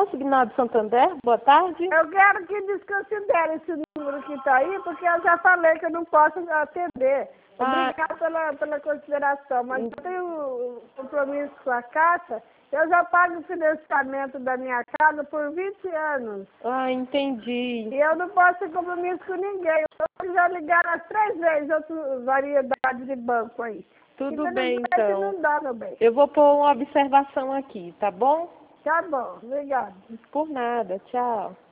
consignado Santander? Boa tarde. Eu quero que desconsidere esse número que está aí, porque eu já falei que eu não posso atender. Obrigada pela consideração, mas eu tenho compromisso com a Caixa. Eu já pago o financiamento da minha casa por 20 anos. Ah, entendi. E eu não posso ter compromisso com ninguém. Hoje já ligaram as 3 vezes outras variedades de banco aí. Tudo bem, então. Não dá, meu bem. Eu vou pôr uma observação aqui, tá bom? Tá bom, obrigada. Por nada, tchau.